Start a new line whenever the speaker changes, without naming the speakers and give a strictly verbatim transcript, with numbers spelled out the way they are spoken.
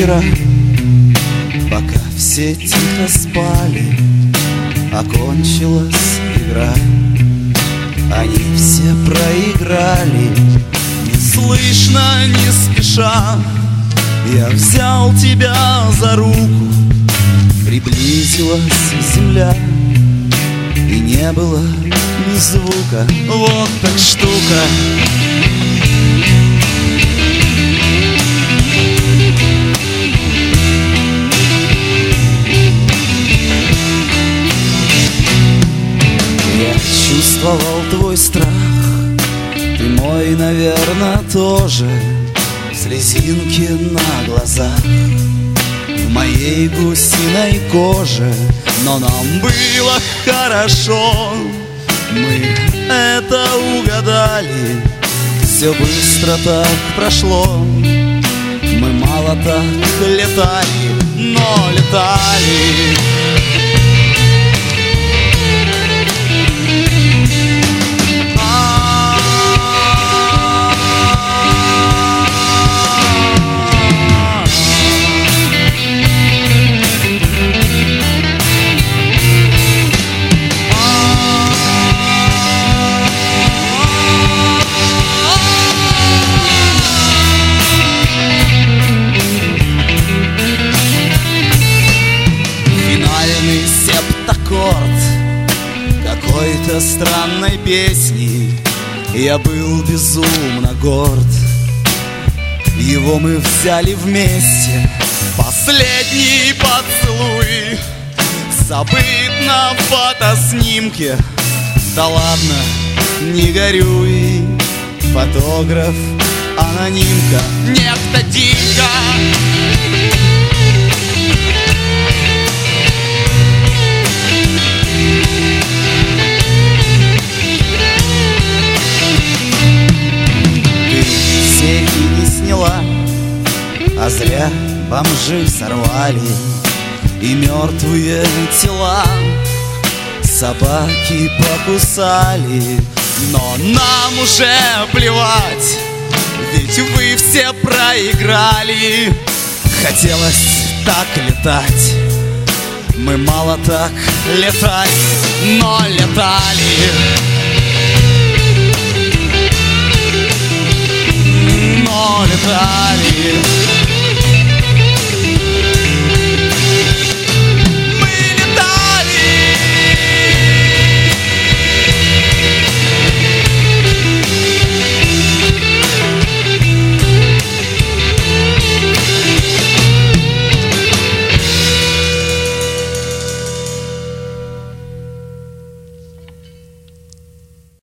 вечера, пока все тихо спали, окончилась игра. Они все проиграли. Неслышно, не спеша, я взял тебя за руку. Приблизилась земля, и не было ни звука. Вот так штука. Я чувствовал твой страх, ты мой, наверное, тоже. Слезинки на глазах, в моей гусиной коже. Но нам было хорошо, мы это угадали. Все быстро так прошло, мы мало так летали, но летали. Какой-то странной песни я был безумно горд. Его мы взяли вместе, последний поцелуй забыт на фотоснимке. Да ладно, не горюй, фотограф, анонимка, некто дико. А зря бомжи сорвали и мертвые тела собаки покусали. Но нам уже плевать, ведь вы все проиграли. Хотелось так летать, мы мало так летали, но летали. Но летали.